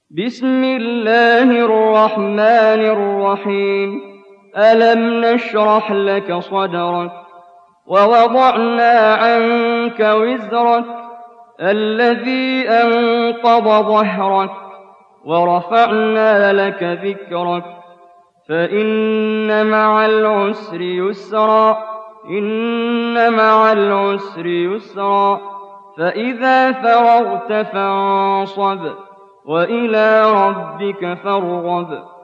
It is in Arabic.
بسم الله الرحمن الرحيم ألم نشرح لك صدرك ووضعنا عنك وزرك الذي أنقض ظهرك ورفعنا لك ذكرك فإن مع العسر يسرا إن مع العسر يسرا فإذا فرغت فانصب وإلى ربك فارغب